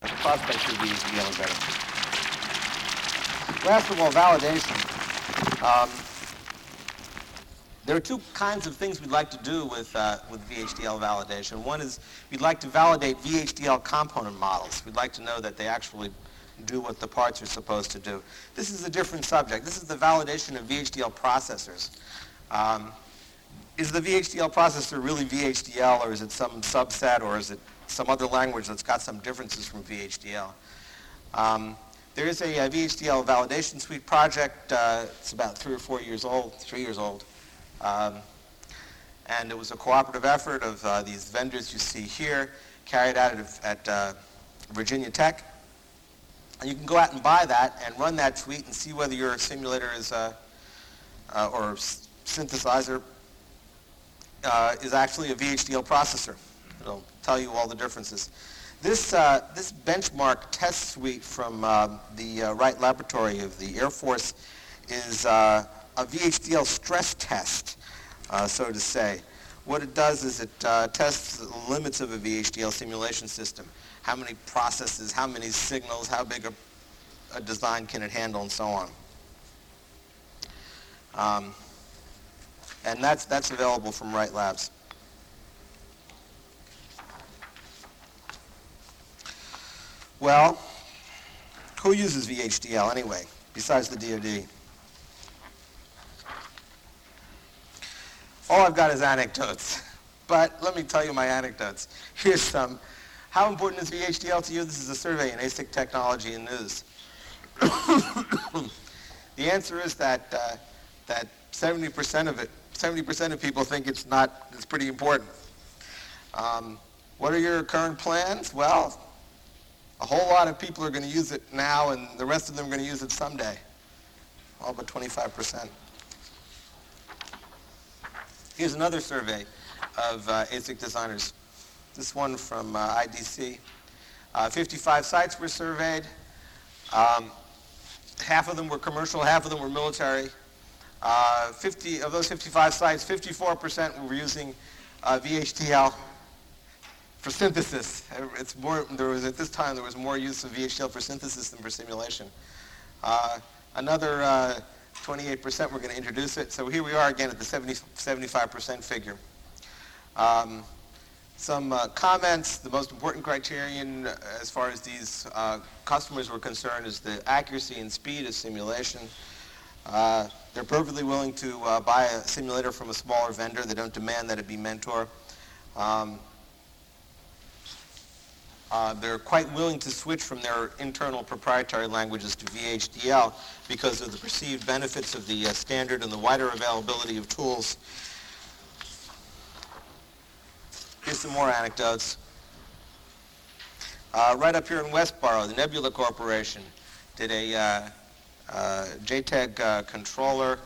prospects for VHDL are better. Last of all, validation. There are two kinds of things we'd like to do with VHDL validation. One is we'd like to validate VHDL component models. We'd like to know that they actually do what the parts are supposed to do. This is a different subject. This is the validation of VHDL processors. Is the VHDL processor really VHDL, or is it some subset, or is it some other language that's got some differences from VHDL? There is a VHDL validation suite project. It's about 3 or 4 years old, 3 years old. And it was a cooperative effort of these vendors you see here, carried out at Virginia Tech. And you can go out and buy that and run that suite and see whether your simulator is, or synthesizer is actually a VHDL processor. It'll tell you all the differences. This benchmark test suite from the Wright Laboratory of the Air Force is a VHDL stress test, so to say. What it does is it tests the limits of a VHDL simulation system. How many processes, how many signals, how big a design can it handle, and so on. And that's available from Wright Labs. Well, who uses VHDL anyway, besides the DoD? All I've got is anecdotes, but let me tell you my anecdotes. Here's some. How important is VHDL to you? This is a survey in ASIC Technology and News. The answer is that 70% of people think it's pretty important. What are your current plans? Well, a whole lot of people are going to use it now, and the rest of them are going to use it someday. All but 25%. Here's another survey of ASIC designers. This one from IDC. 55 sites were surveyed. Half of them were commercial, half of them were military. 50 of those 55 sites, 54% were using VHDL for synthesis. It's more. At this time there was more use of VHDL for synthesis than for simulation. Another 28% were going to introduce it. So here we are again at the 75% figure. Some comments. The most important criterion as far as these customers were concerned is the accuracy and speed of simulation. They're perfectly willing to buy a simulator from a smaller vendor. They don't demand that it be Mentor. They're quite willing to switch from their internal proprietary languages to VHDL because of the perceived benefits of the standard and the wider availability of tools. Here's some more anecdotes. Right up here in Westboro, the Nebula Corporation did a JTAG controller,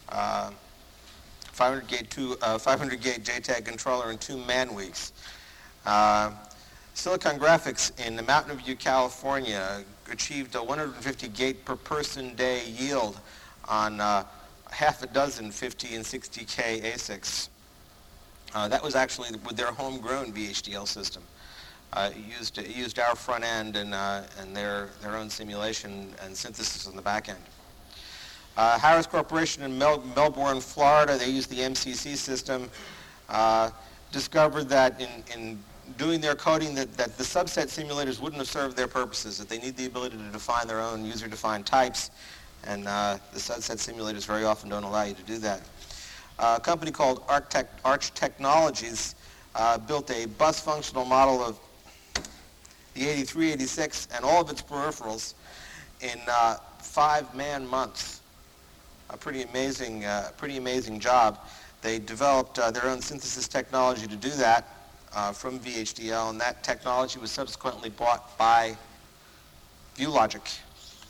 500 gate JTAG controller in 2 man weeks. Silicon Graphics in Mountain View, California achieved a 150 gate per person day yield on half a dozen 50 and 60K ASICs. That was actually with their homegrown VHDL system. It used our front end and their own simulation and synthesis on the back end. Harris Corporation in Melbourne, Florida, they used the MCC system, discovered that in doing their coding that the subset simulators wouldn't have served their purposes, that they need the ability to define their own user-defined types, and the subset simulators very often don't allow you to do that. A company called Arch Technologies built a bus functional model of the 8386 and all of its peripherals in 5 man months. A pretty amazing job. They developed their own synthesis technology to do that from VHDL, and that technology was subsequently bought by ViewLogic.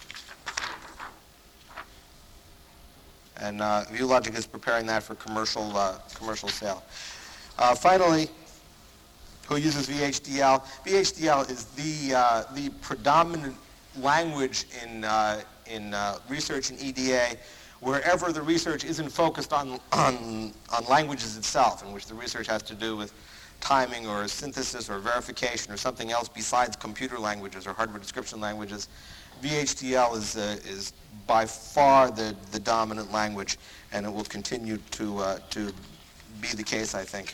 And ViewLogic is preparing that for commercial sale. Finally, who uses VHDL? VHDL is the predominant language in research and EDA, wherever the research isn't focused on languages itself, in which the research has to do with timing or synthesis or verification or something else besides computer languages or hardware description languages, VHDL is by far the dominant language, and it will continue to be the case, I think.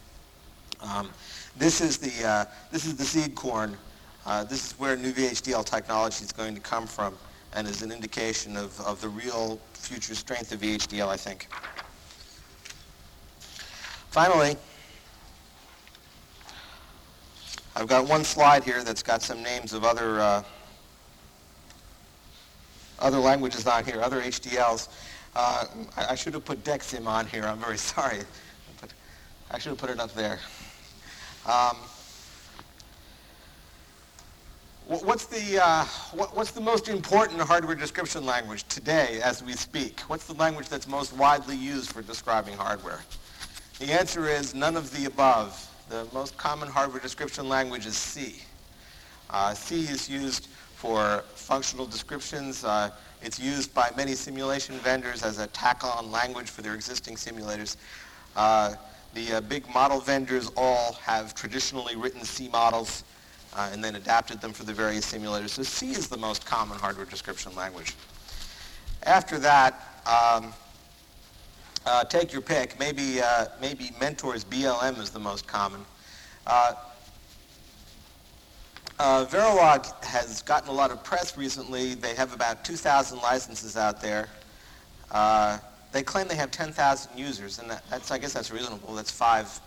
This is the seed corn. This is where new VHDL technology is going to come from, and is an indication of the real future strength of VHDL, I think. Finally, I've got one slide here that's got some names of other languages on here, other HDLs. I should have put DEXIM on here. I'm very sorry. But I should have put it up there. What's the most important hardware description language today as we speak? What's the language that's most widely used for describing hardware? The answer is none of the above. The most common hardware description language is C. C is used for functional descriptions. It's used by many simulation vendors as a tack-on language for their existing simulators. The big model vendors all have traditionally written C models and then adapted them for the various simulators. So C is the most common hardware description language. After that, take your pick. Maybe Mentor's BLM is the most common. Verilog has gotten a lot of press recently. They have about 2,000 licenses out there. They claim they have 10,000 users, and I guess that's reasonable. That's five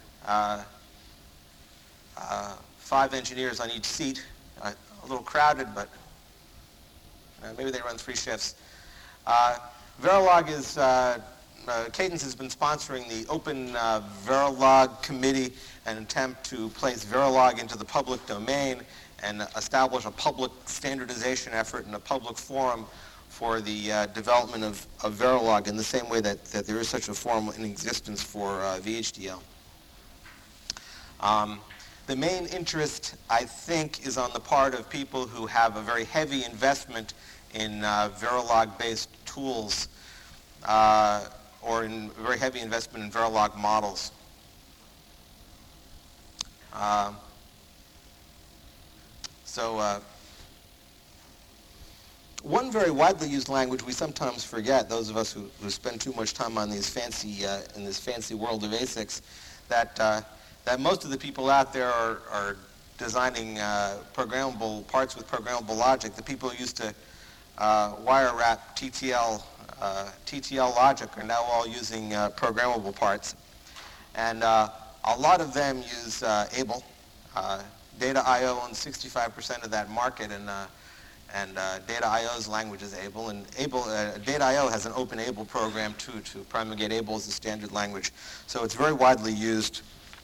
engineers on each seat. A little crowded, but maybe they run 3 shifts. Verilog is, Cadence has been sponsoring the Open Verilog Committee, an attempt to place Verilog into the public domain and establish a public standardization effort and a public forum for the development of Verilog in the same way that there is such a forum in existence for VHDL. The main interest, I think, is on the part of people who have a very heavy investment in Verilog-based tools or in very heavy investment in Verilog models. One very widely used language we sometimes forget, those of us who spend too much time on these in this fancy world of ASICs, that most of the people out there are designing programmable parts with programmable logic. The people who used to wire wrap TTL logic are now all using programmable parts. And a lot of them use Able. Data.io owns 65% of that market, and Data.io's language is Able. And Data.io has an open Able program too, to promulgate Able as a standard language. So it's very widely used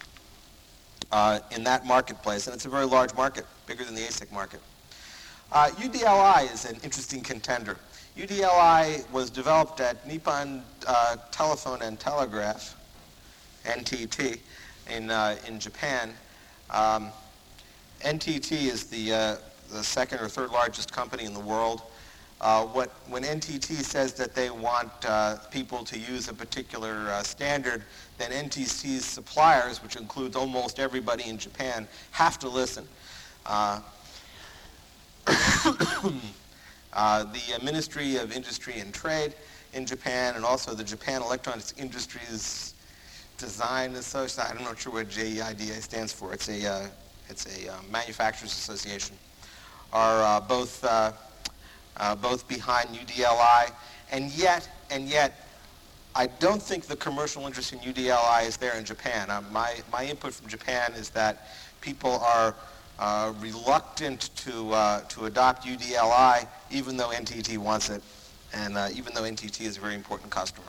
in that marketplace, and it's a very large market, bigger than the ASIC market. UDLI is an interesting contender. UDLI was developed at Nippon Telephone and Telegraph, NTT, in Japan. NTT is the second or third largest company in the world. When NTT says that they want people to use a particular standard, then NTT's suppliers, which includes almost everybody in Japan, have to listen. The Ministry of Industry and Trade in Japan, and also the Japan Electronics Industries Design Association, I'm not sure what JEIDA stands for. It's a manufacturers association, are both behind UDLI, and yet I don't think the commercial interest in UDLI is there in Japan. My input from Japan is that people are reluctant to adopt UDLI, even though NTT wants it, and even though NTT is a very important customer.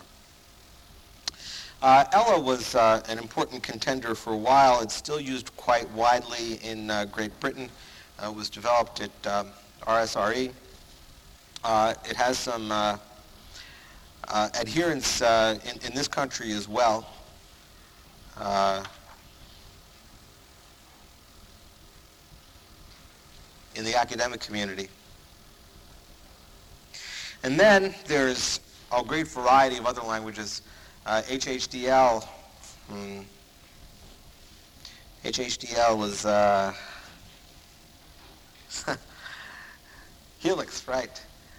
Ella was an important contender for a while. It's still used quite widely in Great Britain. It was developed at RSRE. It has some adherence in this country as well. In the academic community. And then there's a great variety of other languages. HHDL, HHDL was Helix, right.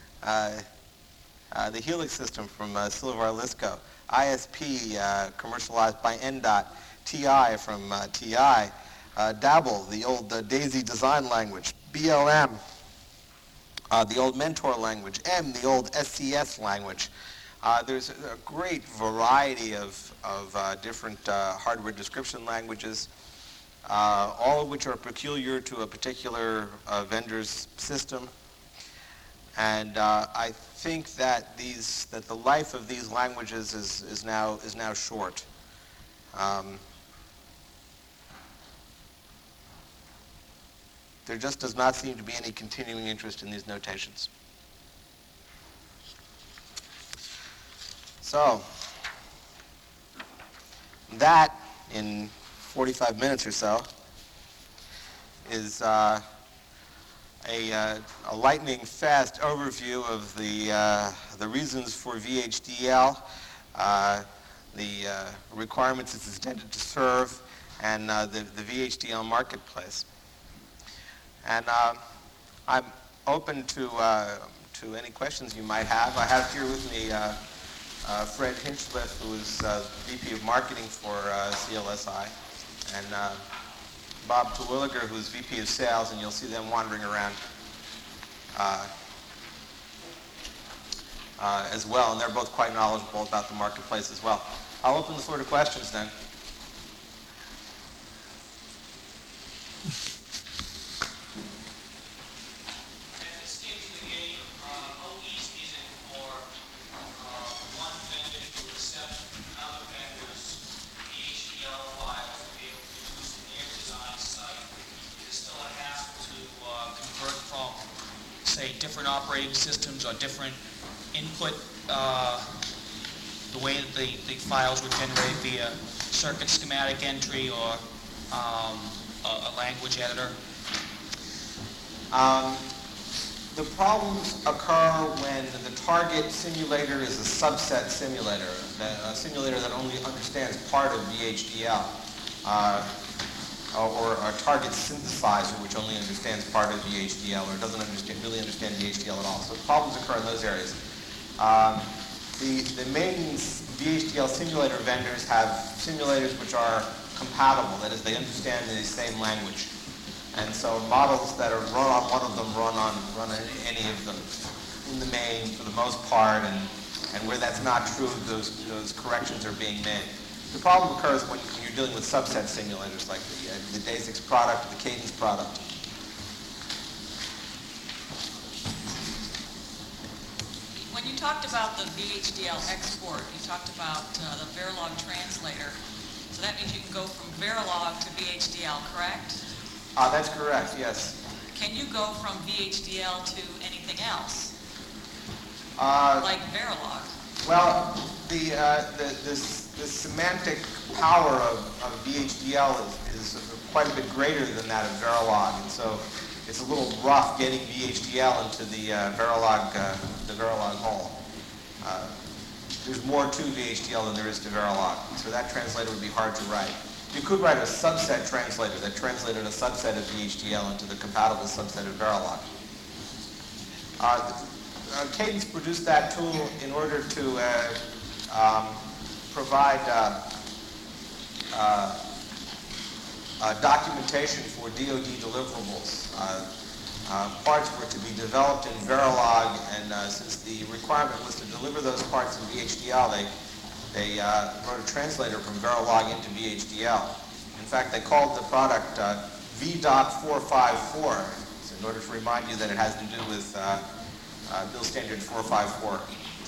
The Helix system from Silvar-Lisco. ISP, commercialized by NDOT. TI from TI. Dabble, the old DAISY design language. BLM, the old Mentor language. M, the old SCS language. There's a great variety of different hardware description languages, all of which are peculiar to a particular vendor's system. And I think that the life of these languages is now short. There just does not seem to be any continuing interest in these notations. So, that, in 45 minutes or so, is a lightning-fast overview of the reasons for VHDL, the requirements it's intended to serve, and the VHDL marketplace. And I'm open to any questions you might have. I have here with me Fred Hinchliffe, who is VP of Marketing for CLSI, and Bob Terwilliger, who's VP of Sales, and you'll see them wandering around as well, and they're both quite knowledgeable about the marketplace as well. I'll open the floor to questions then. Different operating systems or different input, the way that the files were generated via circuit schematic entry or a language editor? The problems occur when the target simulator is a subset simulator, a simulator that only understands part of VHDL. Or a target synthesizer which only understands part of VHDL or doesn't really understand VHDL at all. So problems occur in those areas. The main VHDL simulator vendors have simulators which are compatible, that is, they understand the same language. And so models that are run on one of them run on any of them in the main for the most part, and where that's not true, those corrections are being made. The problem occurs when you're dealing with subset simulators like the DASIX product or the Cadence product. When you talked about the VHDL export, you talked about the Verilog translator. So that means you can go from Verilog to VHDL, correct? That's correct, yes. Can you go from VHDL to anything else? Like Verilog? Well, the semantic power of VHDL is quite a bit greater than that of Verilog, and so it's a little rough getting VHDL into the Verilog hole. There's more to VHDL than there is to Verilog, so that translator would be hard to write. You could write a subset translator that translated a subset of VHDL into the compatible subset of Verilog. Cadence produced that tool in order to provide documentation for DoD deliverables. Parts were to be developed in Verilog, and since the requirement was to deliver those parts in VHDL, they wrote a translator from Verilog into VHDL. In fact, they called the product V.454, so in order to remind you that it has to do with Bill Standard 454.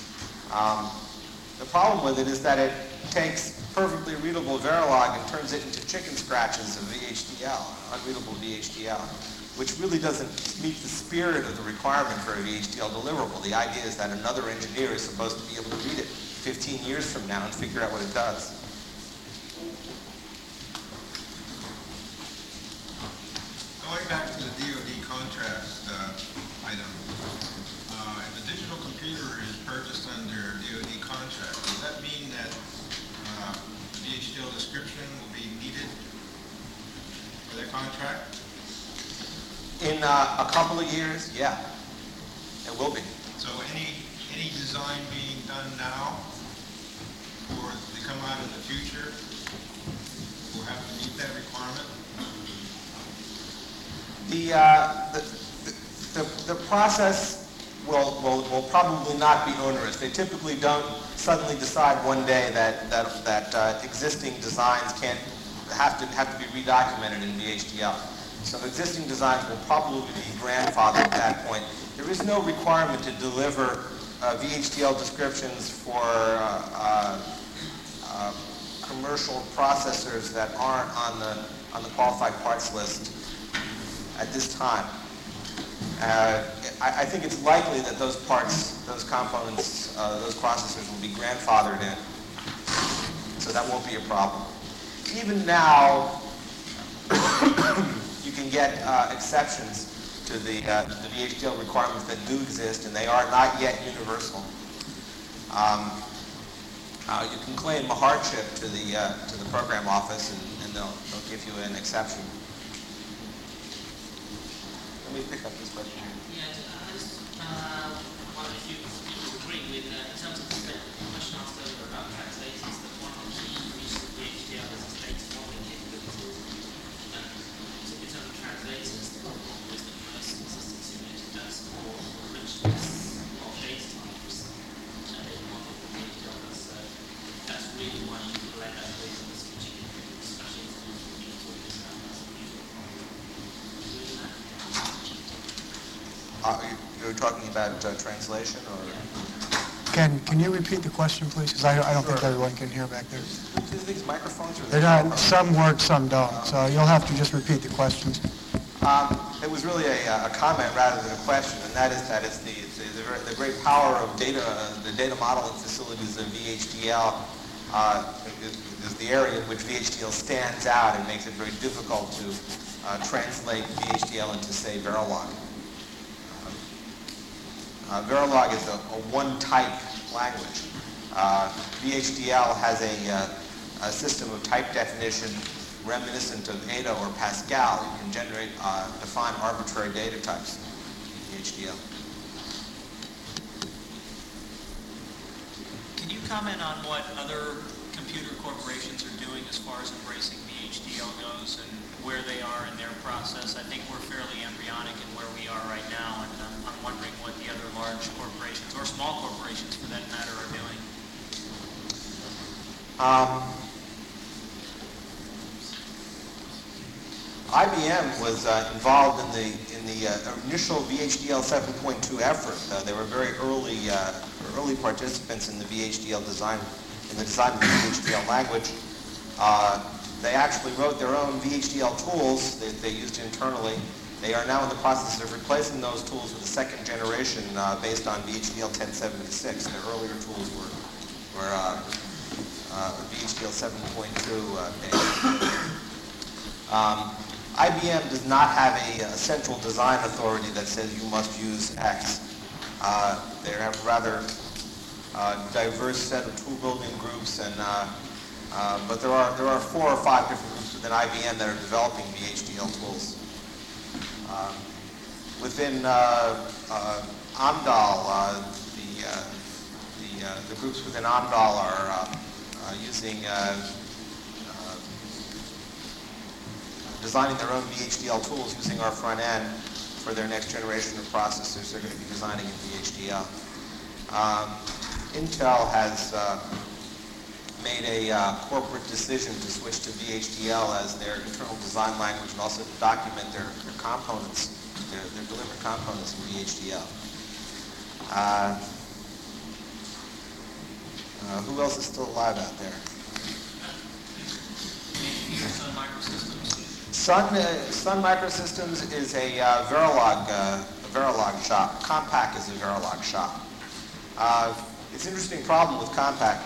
The problem with it is that it takes perfectly readable Verilog and turns it into chicken scratches of VHDL, unreadable VHDL, which really doesn't meet the spirit of the requirement for a VHDL deliverable. The idea is that another engineer is supposed to be able to read it 15 years from now and figure out what it does. Going back to the DoD contrast item, if a digital computer is purchased under DoD contract, does that mean that the VHDL description will be needed contract? In a couple of years, yeah, it will be. So any design being done now or to come out in the future will have to meet that requirement? The process will probably not be onerous. They typically don't suddenly decide one day that existing designs have to be redocumented in VHDL. So existing designs will probably be grandfathered at that point. There is no requirement to deliver VHDL descriptions for commercial processors that aren't on the qualified parts list at this time. I think it's likely that those parts, those components, those processors will be grandfathered in, so that won't be a problem. Even now, you can get exceptions to the VHDL requirements that do exist, and they are not yet universal. You can claim a hardship to the program office, and they'll give you an exception. Let me pick up this question here. Yeah, I just wonder if you agree with, in terms of the question asked earlier about translators, that one of the key uses of VHDL is its data modeling capabilities. In terms of translators, the problem is that most system simulators don't support richness of data types and data modeling that VHDL does. So that's really why you collect that data in the switching, especially if you're talking about that's a usual problem. Doing that? You're talking about translation, or? Can you repeat the question, please? Because I don't think Sure. everyone can hear back there. Do these microphones? Or They're not, some work, some don't. So you'll have to just repeat the questions. It was really a comment rather than a question, and that is the great power of data, the data modeling facilities of VHDL is the area in which VHDL stands out and makes it very difficult to translate VHDL into, say, Verilog. Verilog is a one-type language. VHDL has a system of type definition reminiscent of Ada or Pascal. You can define arbitrary data types in VHDL. Can you comment on what other computer corporations are doing as far as embracing VHDL goes and where they are in their process? I think we're fairly embryonic in where we are right now, and I'm wondering what the other large corporations, or small corporations for that matter, are doing. IBM was involved in the initial VHDL 7.2 effort. They were very early participants in the VHDL design, in the design of the VHDL language. They actually wrote their own VHDL tools that they used internally. They are now in the process of replacing those tools with a second generation based on VHDL 1076. Their earlier tools were VHDL 7.2 based. IBM does not have a central design authority that says you must use X. They have a rather diverse set of tool building groups, and but there are 4 or 5 different groups within IBM that are developing VHDL tools. Within Amdahl, the groups within Amdahl are using designing their own VHDL tools using our front end for their next generation of processors they're going to be designing in VHDL. Intel has made a corporate decision to switch to VHDL as their internal design language and also to document their components, their delivered components in VHDL. Who else is still alive out there? Sun Microsystems. Sun Microsystems is a Verilog shop. Compaq is a Verilog shop. It's an interesting problem with Compaq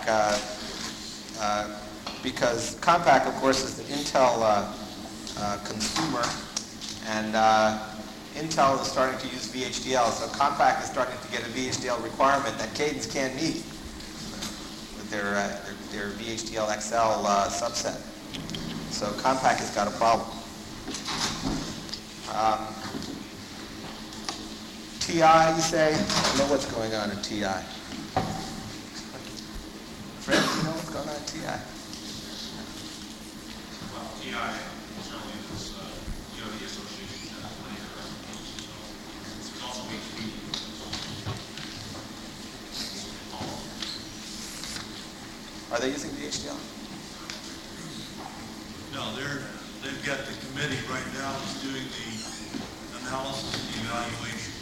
because Compaq, of course, is an Intel consumer, and Intel is starting to use VHDL, so Compaq is starting to get a VHDL requirement that Cadence can't meet with their VHDL XL subset. So Compaq has got a problem. TI, you say? I don't know what's going on at TI. Fred, you know what's going on at TI? Well, TI certainly is DoD Association has plenty of recommendations. So there's also HP. Are they using VHDL? No, they've got the committee right now that's doing the analysis and the evaluation.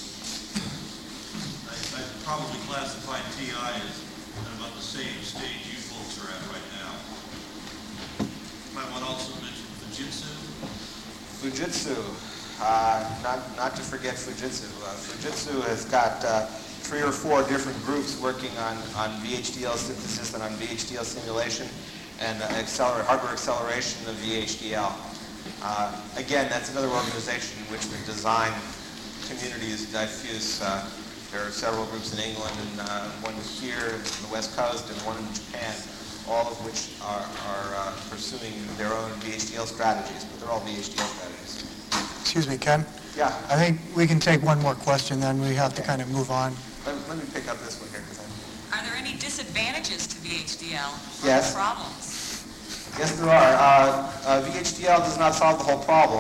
I probably classify TI as at about the same stage you folks are at right now. Might want to also mention Fujitsu. Fujitsu, not to forget Fujitsu. Fujitsu has got 3 or 4 different groups working on VHDL synthesis and on VHDL simulation and hardware acceleration of VHDL. Again, that's another organization in which the design community is diffuse. There are several groups in England and one here on the West Coast and one in Japan, all of which are pursuing their own VHDL strategies, but they're all VHDL strategies. Excuse me, Ken? Yeah. I think we can take one more question, then we have to kind of move on. Let me pick up this one here. Are there any disadvantages to VHDL? Yes. Or problems? Yes, there are. VHDL does not solve the whole problem.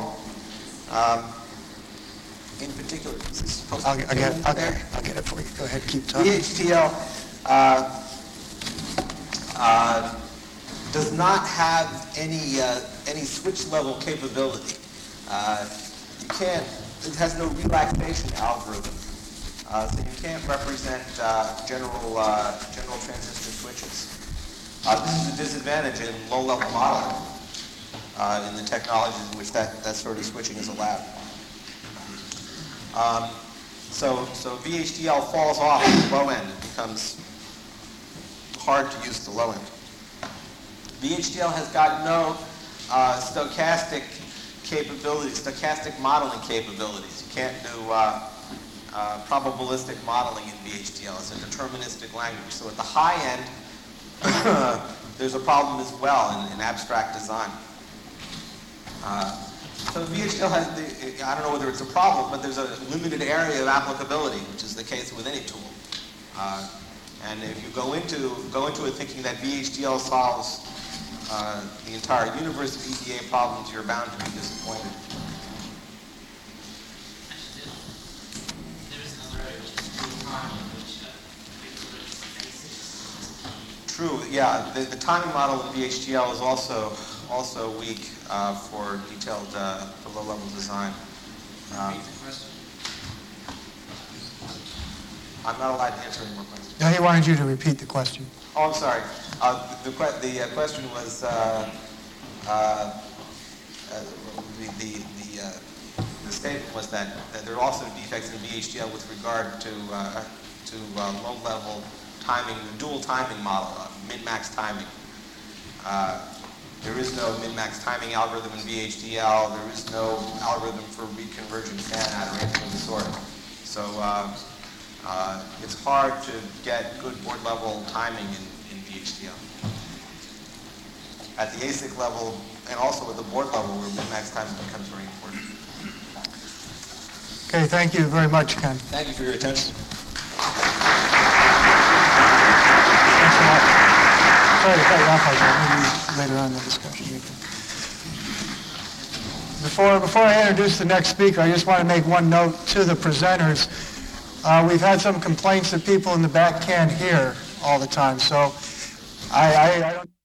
In particular, is this supposed to I'll be get there? it for you. Go ahead, keep talking. VHDL does not have any switch level capability. It has no relaxation algorithm. So you can't represent general transistor switches. This is a disadvantage in low-level modeling in the technologies in which that sort of switching is allowed. So VHDL falls off at the low end. It becomes hard to use at the low end. VHDL has got no stochastic capabilities, stochastic modeling capabilities. You can't do probabilistic modeling in VHDL. It's a deterministic language. So at the high end, there's a problem as well in abstract design. So VHDL has, I don't know whether it's a problem, but there's a limited area of applicability, which is the case with any tool. And if you go into it thinking that VHDL solves the entire universe of EDA problems, you're bound to be disappointed. Actually, there is another area which is dual timing, which basics. True, yeah. The timing model in VHDL is also weak for detailed, for low-level design. Repeat the question. I'm not allowed to answer any more questions. No, he wanted you to repeat the question. Oh, I'm sorry. The question was the statement was that there are also defects in VHDL with regard to low-level timing, the dual timing model, min-max timing. There is no min-max timing algorithm in VHDL. There is no algorithm for reconvergent fan-out or anything of the sort. So it's hard to get good board-level timing in VHDL. At the ASIC level and also at the board level where min-max timing becomes very important. Okay, thank you very much, Ken. Thank you for your attention. Thanks a lot. Sorry to cut you off like that. Maybe later on in the discussion. Before I introduce the next speaker, I just want to make one note to the presenters. We've had some complaints that people in the back can't hear all the time, so I don't...